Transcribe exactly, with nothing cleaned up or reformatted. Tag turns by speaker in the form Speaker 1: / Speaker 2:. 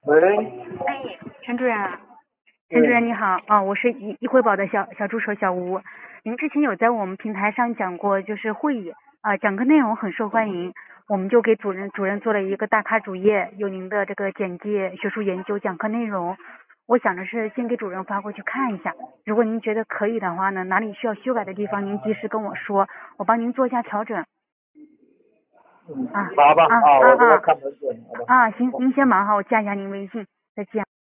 Speaker 1: 喂，
Speaker 2: 哎，陈主任啊，陈主任你好，啊，我是一一汇宝的小小助手小吴。您之前有在我们平台上讲过，就是会议啊，讲课内容很受欢迎，我们就给主任主任做了一个打卡主页，有您的这个简介、学术研究、讲课内容。我想的是先给主任发过去看一下，如果您觉得可以的话呢，哪里需要修改的地方，您及时跟我说，我帮您做一下调整。
Speaker 1: 嗯，
Speaker 2: 啊
Speaker 1: 好吧，
Speaker 2: 啊
Speaker 1: 啊，我这个
Speaker 2: 啊啊
Speaker 1: 看文件，好吧。
Speaker 2: 啊，行，您先忙哈，我加一下您微信，再见。